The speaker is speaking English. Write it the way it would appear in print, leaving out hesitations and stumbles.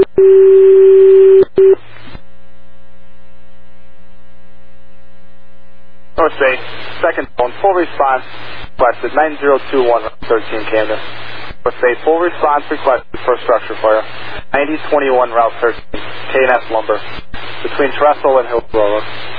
North Bay, second phone, full response requested, 9021 13 Camden. North Bay, full response requested for structure fire, 9021 Route 13, K&S Lumber, between Trestle and Hillsborough Road.